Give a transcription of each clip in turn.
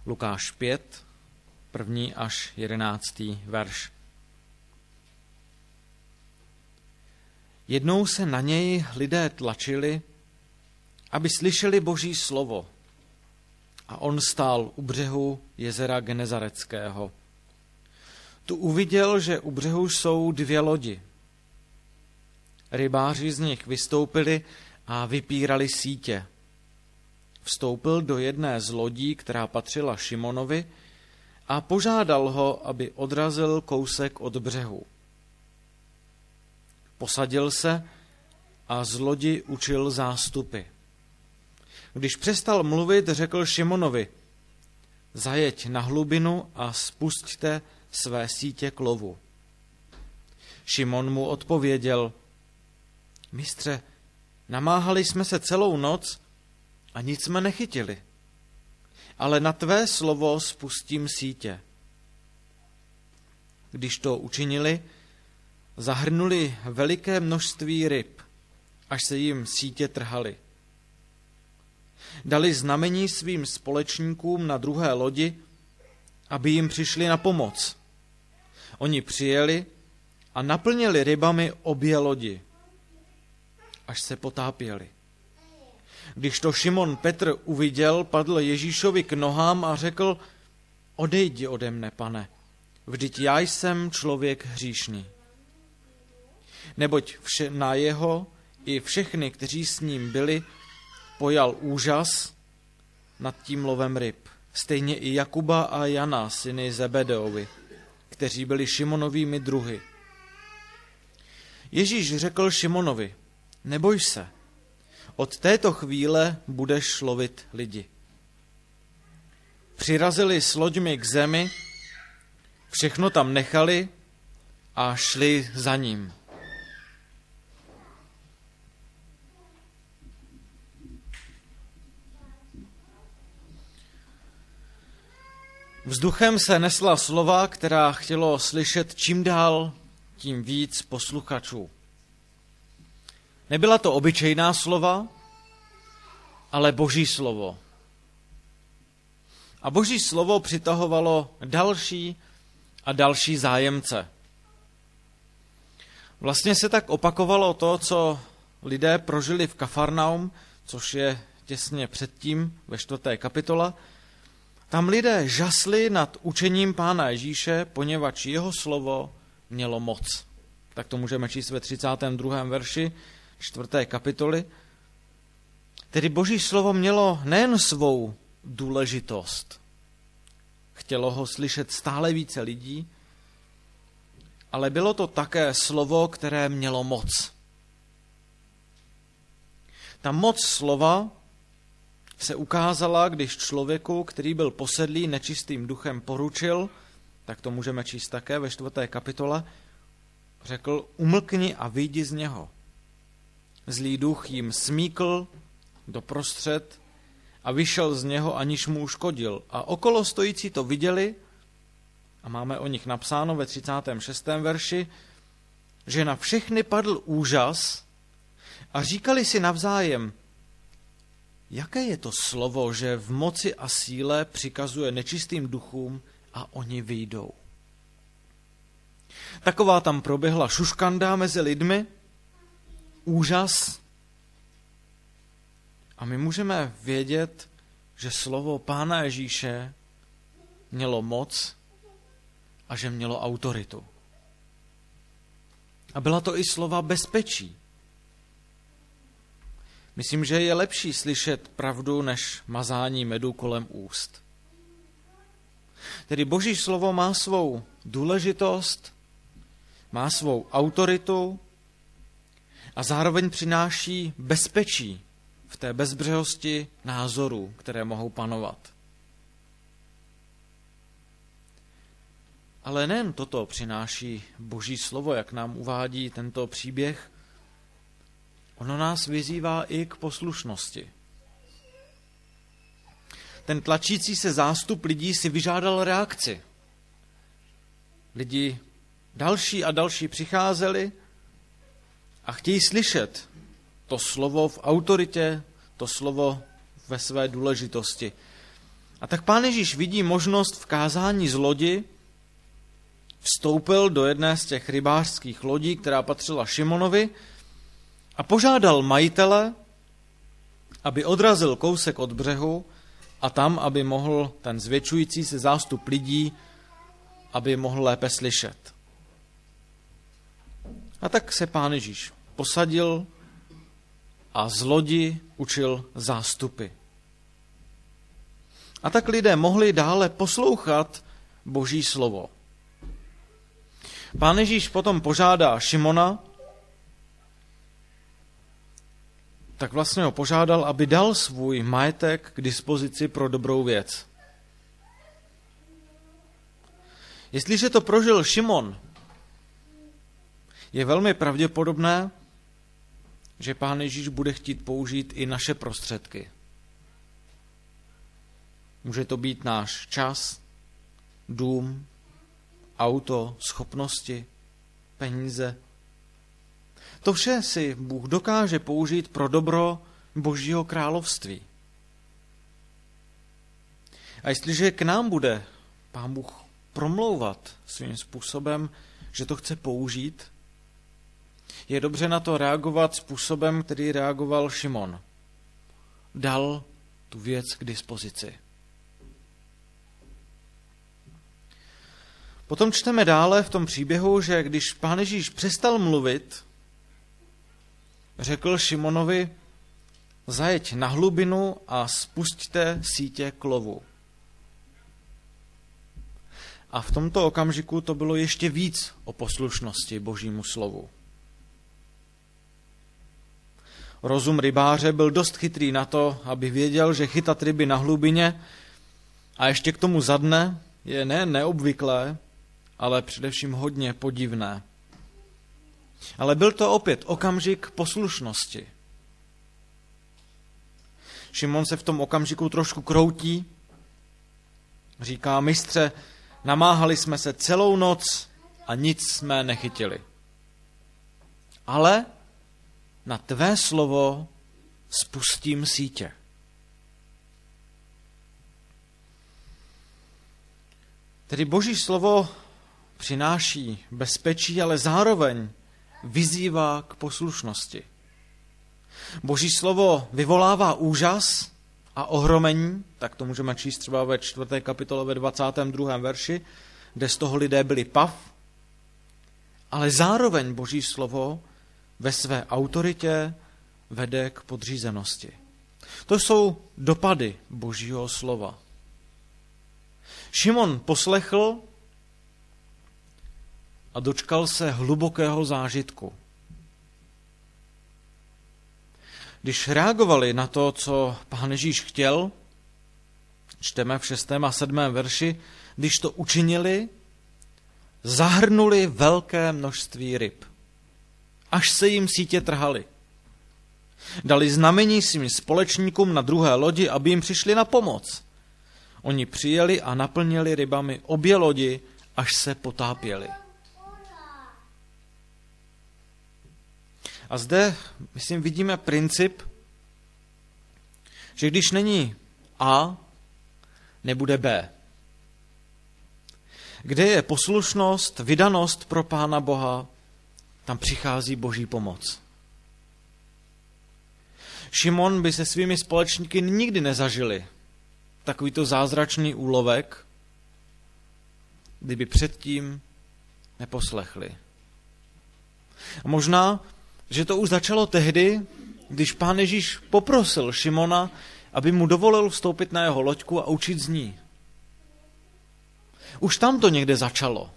Lukáš 5, 1. až 11. verš. Jednou se na něj lidé tlačili, aby slyšeli Boží slovo. A on stál u břehu jezera Genezareckého. Tu uviděl, že u břehu jsou 2 lodi. Rybáři z nich vystoupili a vypírali sítě. Vstoupil do jedné z lodí, která patřila Šimonovi, a požádal ho, aby odrazil kousek od břehu. Posadil se a z lodi učil zástupy. Když přestal mluvit, řekl Šimonovi: zajeď na hlubinu a spusťte své sítě k lovu. Šimon mu odpověděl: mistře, namáhali jsme se celou noc a nic jsme nechytili, ale na tvé slovo spustím sítě. Když to učinili, zahrnuli veliké množství ryb, až se jim sítě trhaly. Dali znamení svým společníkům na druhé lodi, aby jim přišli na pomoc. Oni přijeli a naplnili rybami obě lodi, až se potápěli. Když to Šimon Petr uviděl, padl Ježíšovi k nohám a řekl: odejdi ode mne, Pane, vždyť já jsem člověk hříšný. Neboť na jeho i všechny, kteří s ním byli, pojal úžas nad tím lovem ryb. Stejně i Jakuba a Jana, syny Zebedeovi, kteří byli Šimonovými druhy. Ježíš řekl Šimonovi: neboj se, od této chvíle budeš lovit lidi. Přirazili s loďmi k zemi, všechno tam nechali a šli za ním. Vzduchem se nesla slova, která chtělo slyšet čím dál, tím víc posluchačů. Nebyla to obyčejná slova, ale Boží slovo. A Boží slovo přitahovalo další a další zájemce. Vlastně se tak opakovalo to, co lidé prožili v Kafarnaum, což je těsně předtím ve 4. kapitole. Tam lidé žasli nad učením Pána Ježíše, poněvadž jeho slovo mělo moc. Tak to můžeme číst ve 32. verši 4. kapitoly. Tedy Boží slovo mělo nejen svou důležitost, chtělo ho slyšet stále více lidí, ale bylo to také slovo, které mělo moc. Ta moc slova se ukázala, když člověku, který byl posedlý nečistým duchem, poručil, tak to můžeme číst také ve 4. kapitole, řekl: umlkni a vyjdi z něho. Zlý duch jim smíkl doprostřed a vyšel z něho, aniž mu uškodil. A okolo stojící to viděli, a máme o nich napsáno ve 36. verši, že na všechny padl úžas a říkali si navzájem: jaké je to slovo, že v moci a síle přikazuje nečistým duchům a oni vyjdou. Taková tam proběhla šuškanda mezi lidmi, úžas. A my můžeme vědět, že slovo Pána Ježíše mělo moc a že mělo autoritu. A byla to i slova bezpečí. Myslím, že je lepší slyšet pravdu, než mazání medu kolem úst. Tedy Boží slovo má svou důležitost, má svou autoritu a zároveň přináší bezpečí v té bezbřehosti názorů, které mohou panovat. Ale nejen toto přináší Boží slovo, jak nám uvádí tento příběh, ono nás vyzývá i k poslušnosti. Ten tlačící se zástup lidí si vyžádal reakci. Lidi další a další přicházeli a chtějí slyšet to slovo v autoritě, to slovo ve své důležitosti. A tak Pán Ježíš vidí možnost v kázání z lodi, vstoupil do jedné z těch rybářských lodí, která patřila Šimonovi, a požádal majitele, aby odrazil kousek od břehu a tam, aby mohl ten zvětšující se zástup lidí, aby mohl lépe slyšet. A tak se Pán Ježíš posadil a z lodi učil zástupy. A tak lidé mohli dále poslouchat Boží slovo. Pán Ježíš potom požádá Šimona, tak vlastně ho požádal, aby dal svůj majetek k dispozici pro dobrou věc. Jestliže to prožil Šimon, je velmi pravděpodobné, že Pán Ježíš bude chtít použít i naše prostředky. Může to být náš čas, dům, auto, schopnosti, peníze. To vše si Bůh dokáže použít pro dobro Božího království. A jestliže k nám bude Pán Bůh promlouvat svým způsobem, že to chce použít, je dobře na to reagovat způsobem, který reagoval Šimon. Dal tu věc k dispozici. Potom čteme dále v tom příběhu, že když Pán Ježíš přestal mluvit, řekl Šimonovi, zajeď na hlubinu a spusťte sítě k lovu. A v tomto okamžiku to bylo ještě víc o poslušnosti Božímu slovu. Rozum rybáře byl dost chytrý na to, aby věděl, že chytat ryby na hlubině a ještě k tomu za dne je ne neobvyklé, ale především hodně podivné. Ale byl to opět okamžik poslušnosti. Šimon se v tom okamžiku trošku kroutí, říká, mistře, namáhali jsme se celou noc a nic jsme nechytili. Ale na tvé slovo spustím sítě. Tedy Boží slovo přináší bezpečí, ale zároveň vyzývá k poslušnosti. Boží slovo vyvolává úžas a ohromení, tak to můžeme číst třeba ve 4. kapitole ve 22. verši, kde z toho lidé byli pav, ale zároveň Boží slovo ve své autoritě vede k podřízenosti. To jsou dopady Božího slova. Šimon poslechl a dočkal se hlubokého zážitku. Když reagovali na to, co Pán Ježíš chtěl, čteme v 6. a 7. verši, když to učinili, zahrnuli velké množství ryb, až se jim sítě trhaly. Dali znamení svým společníkům na druhé lodi, aby jim přišli na pomoc. Oni přijeli a naplnili rybami obě lodi, až se potápěli. A zde, myslím, vidíme princip, že když není A, nebude B. Kde je poslušnost, vydanost pro Pána Boha, tam přichází Boží pomoc. Šimon by se svými společníky nikdy nezažili takovýto zázračný úlovek, kdyby předtím neposlechli. A možná, že to už začalo tehdy, když Pán Ježíš poprosil Šimona, aby mu dovolil vstoupit na jeho loďku a učit z ní. Už tam to někde začalo.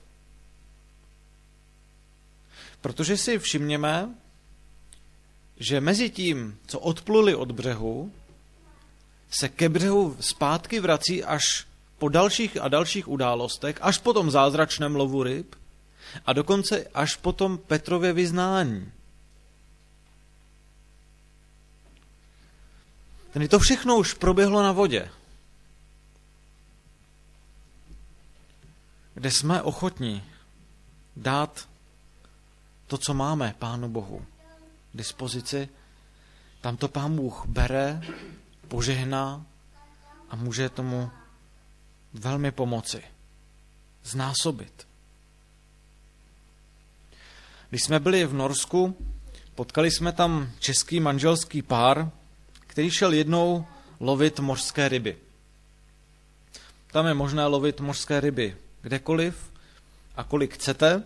Protože si všimněme, že mezi tím, co odpluli od břehu, se ke břehu zpátky vrací až po dalších a dalších událostech, až po tom zázračném lovu ryb a dokonce až po tom Petrově vyznání. Tedy to všechno už proběhlo na vodě, kde jsme ochotní dát to, co máme Pánu Bohu k dispozici, tam to Pán Bůh bere, požehná a může tomu velmi pomoci, znásobit. Když jsme byli v Norsku, potkali jsme tam český manželský pár, který šel jednou lovit mořské ryby. Tam je možné lovit mořské ryby kdekoliv a kolik chcete.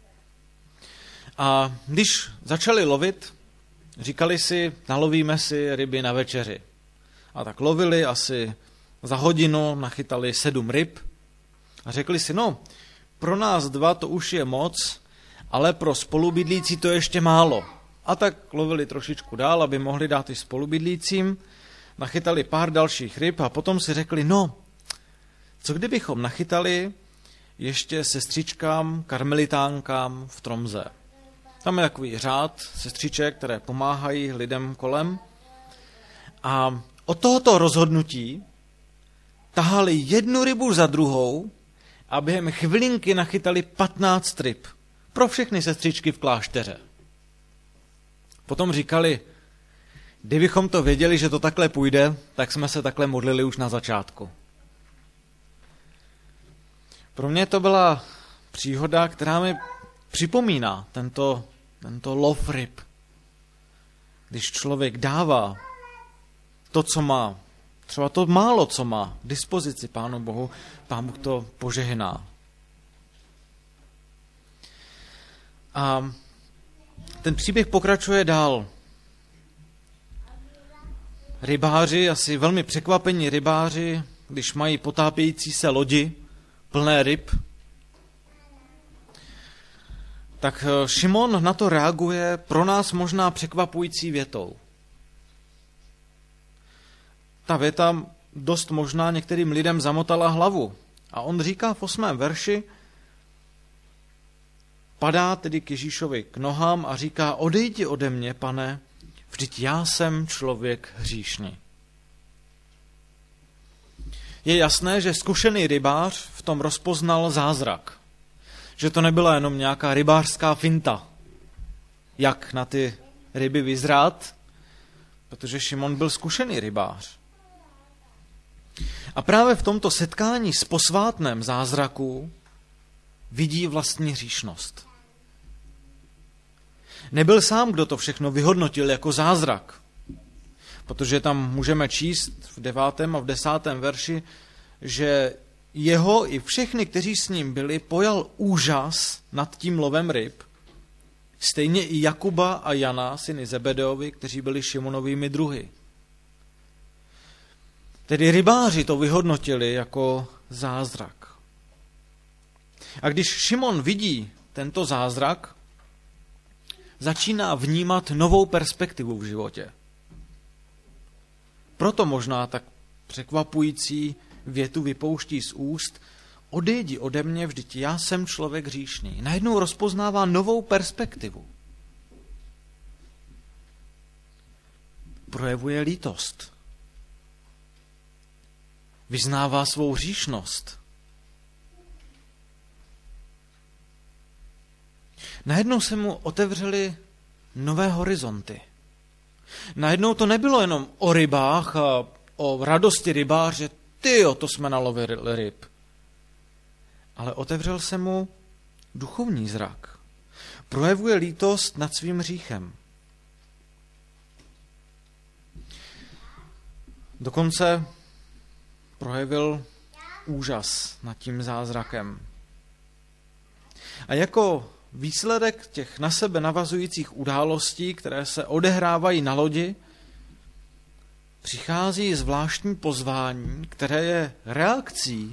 A když začali lovit, říkali si, nalovíme si ryby na večeři. A tak lovili asi za hodinu, nachytali 7 ryb a řekli si, no, pro nás 2 to už je moc, ale pro spolubydlící to je ještě málo. A tak lovili trošičku dál, aby mohli dát i spolubydlícím, nachytali pár dalších ryb a potom si řekli, no, co kdybychom nachytali ještě sestřičkám, karmelitánkám v Tromze. Tam je takový řád sestřiček, které pomáhají lidem kolem. A od tohoto rozhodnutí tahali jednu rybu za druhou a během chvilinky nachytali 15 ryb pro všechny sestřičky v klášteře. Potom říkali, kdybychom to věděli, že to takhle půjde, tak jsme se takhle modlili už na začátku. Pro mě to byla příhoda, která mi připomíná tento lov ryb. Když člověk dává to, co má, třeba to málo, co má k dispozici Pánu Bohu, Pán Bůh to požehná. A ten příběh pokračuje dál. Rybáři, asi velmi překvapení rybáři, když mají potápějící se lodi plné ryb, tak Šimon na to reaguje pro nás možná překvapující větou. Ta věta dost možná některým lidem zamotala hlavu. A on říká v 8. verši, padá tedy k Ježíšovi k nohám a říká, odejdi ode mě, Pane, vždyť já jsem člověk hříšný. Je jasné, že zkušený rybář v tom rozpoznal zázrak. Že to nebyla jenom nějaká rybářská finta, jak na ty ryby vyzrát, protože Šimon byl zkušený rybář. A právě v tomto setkání s posvátném zázraku vidí vlastní hříšnost. Nebyl sám, kdo to všechno vyhodnotil jako zázrak, protože tam můžeme číst v 9. a v 10. verši, že jeho i všechny, kteří s ním byli, pojal úžas nad tím lovem ryb, stejně i Jakuba a Jana, syny Zebedeovi, kteří byli Šimonovými druhy. Tedy rybáři to vyhodnotili jako zázrak. A když Šimon vidí tento zázrak, začíná vnímat novou perspektivu v životě. Proto možná tak překvapující větu vypouští z úst, odejdi ode mě, vždyť já jsem člověk hříšný. Najednou rozpoznává novou perspektivu. Projevuje lítost. Vyznává svou hříšnost. Najednou se mu otevřely nové horizonty. Najednou to nebylo jenom o rybách a o radosti rybáře, tyjo, to jsme nalovili ryb. Ale otevřel se mu duchovní zrak. Projevuje lítost nad svým hříchem. Dokonce projevil úžas nad tím zázrakem. A jako výsledek těch na sebe navazujících událostí, které se odehrávají na lodi, přichází zvláštní pozvání, které je reakcí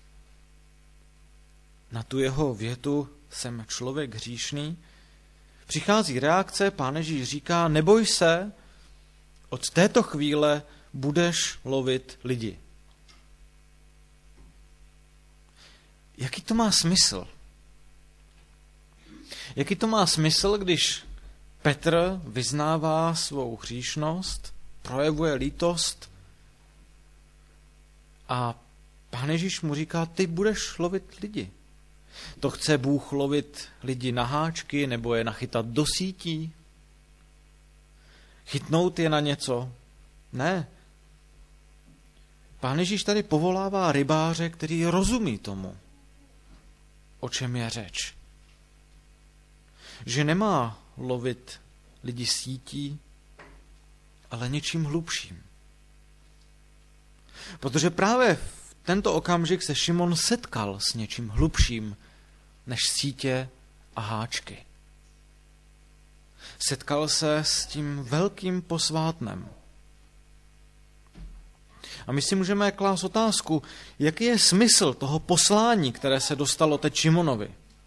na tu jeho větu jsem člověk hříšný. Přichází reakce, Pán Ježíš říká, neboj se, od této chvíle budeš lovit lidi. Jaký to má smysl? Jaký to má smysl, když Petr vyznává svou hříšnost, projevuje lítost a Pán Ježíš mu říká, ty budeš lovit lidi. To chce Bůh lovit lidi na háčky nebo je nachytat do sítí? Chytnout je na něco? Ne. Pán Ježíš tady povolává rybáře, který rozumí tomu, o čem je řeč. Že nemá lovit lidi sítí, ale něčím hlubším. Protože právě v tento okamžik se Šimon setkal s něčím hlubším než sítě a háčky. Setkal se s tím velkým posvátnem. A my si můžeme klást otázku, jaký je smysl toho poslání, které se dostalo teď Šimonovi.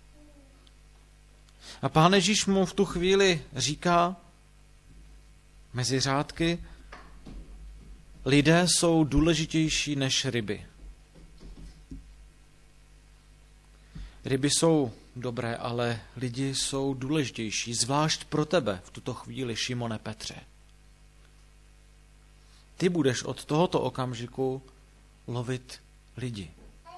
A Pán Ježíš mu v tu chvíli říká mezi řádky, lidé jsou důležitější než ryby. Ryby jsou dobré, ale lidi jsou důležitější, zvlášť pro tebe v tuto chvíli, Šimone Petře. Ty budeš od tohoto okamžiku lovit lidi.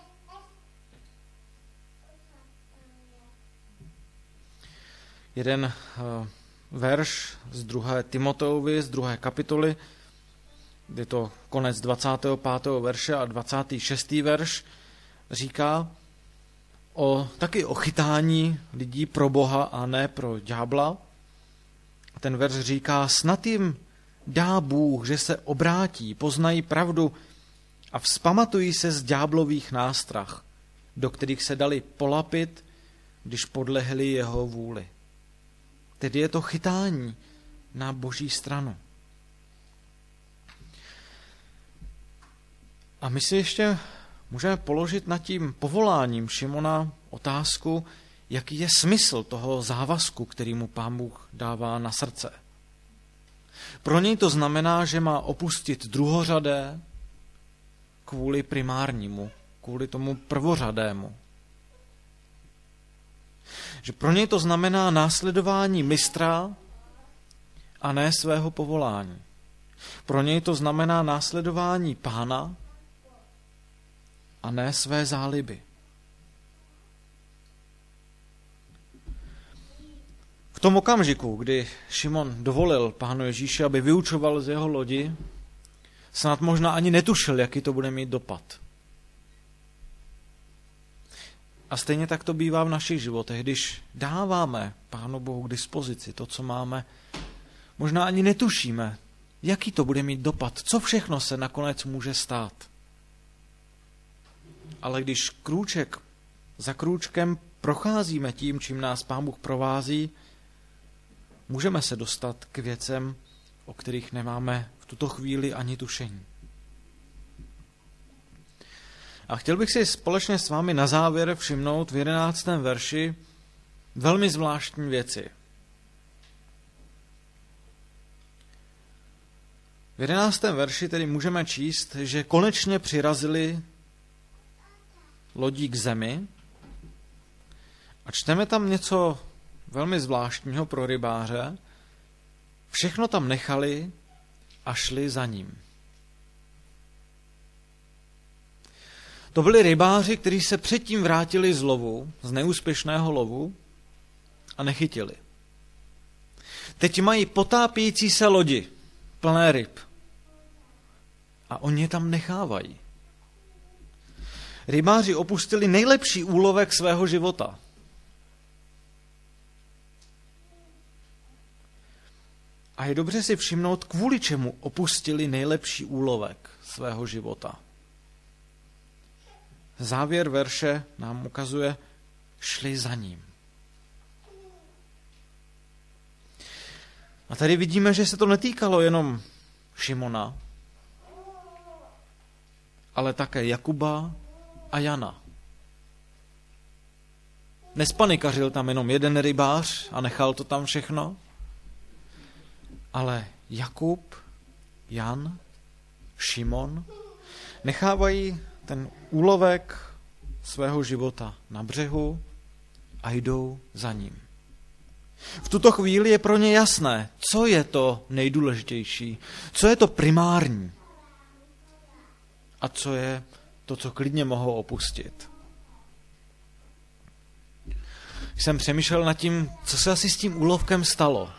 Jeden verš z 2. Timoteovi, z 2. kapitoly, je to konec 25. verše a 26. verš, říká taky o chytání lidí pro Boha a ne pro ďábla. Ten verš říká, snad jim dá Bůh, že se obrátí, poznají pravdu a vzpamatují se z ďáblových nástrah, do kterých se dali polapit, když podlehli jeho vůli. Tedy je to chytání na Boží stranu. A my si ještě můžeme položit nad tím povoláním Šimona otázku, jaký je smysl toho závazku, který mu Pán Bůh dává na srdce. Pro něj to znamená, že má opustit druhořadé kvůli primárnímu, kvůli tomu prvořadému. Že pro něj to znamená následování mistra a ne svého povolání. Pro něj to znamená následování Pána a ne své záliby. V tom okamžiku, kdy Šimon dovolil Pánu Ježíši, aby vyučoval z jeho lodi, snad možná ani netušil, jaký to bude mít dopad. A stejně tak to bývá v našich životech, když dáváme Pánu Bohu k dispozici to, co máme, možná ani netušíme, jaký to bude mít dopad, co všechno se nakonec může stát. Ale když krůček za krůčkem procházíme tím, čím nás Pán Bůh provází, můžeme se dostat k věcem, o kterých nemáme v tuto chvíli ani tušení. A chtěl bych si společně s vámi na závěr všimnout v 11. verši velmi zvláštní věci. V 11. verši tedy můžeme číst, že konečně přirazili lodí k zemi a čteme tam něco velmi zvláštního pro rybáře. Všechno tam nechali a šli za ním. To byli rybáři, kteří se předtím vrátili z lovu, z neúspěšného lovu a nechytili. Teď mají potápějící se lodi, plné ryb. A oni je tam nechávají. Rybáři opustili nejlepší úlovek svého života. A je dobře si všimnout, kvůli čemu opustili nejlepší úlovek svého života. Závěr verše nám ukazuje, šli za ním. A tady vidíme, že se to netýkalo jenom Šimona, ale také Jakuba a Jana. Nespanikařil tam jenom jeden rybář a nechal to tam všechno, ale Jakub, Jan, Šimon nechávají ten úlovek svého života na břehu a jdou za ním. V tuto chvíli je pro ně jasné, co je to nejdůležitější, co je to primární a co je to, co klidně mohou opustit. Jsem přemýšlel nad tím, co se asi s tím úlovkem stalo.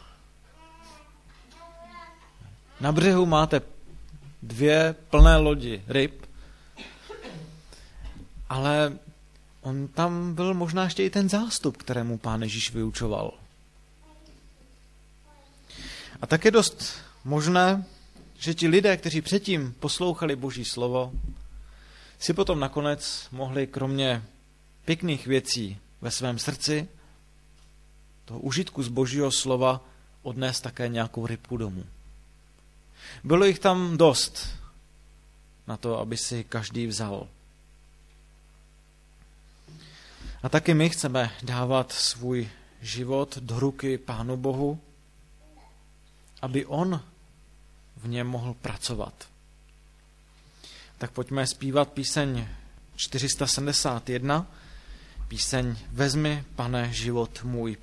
Na břehu máte 2 plné lodi ryb ale on tam byl možná ještě i ten zástup, kterému Pán Ježíš vyučoval. A tak je dost možné, že ti lidé, kteří předtím poslouchali Boží slovo, si potom nakonec mohli kromě pěkných věcí ve svém srdci, toho užitku z Božího slova, odnést také nějakou rybku domů. Bylo jich tam dost na to, aby si každý vzal. A taky my chceme dávat svůj život do ruky Pánu Bohu, aby on v něm mohl pracovat. Tak pojďme zpívat píseň 471, píseň Vezmi, Pane, život můj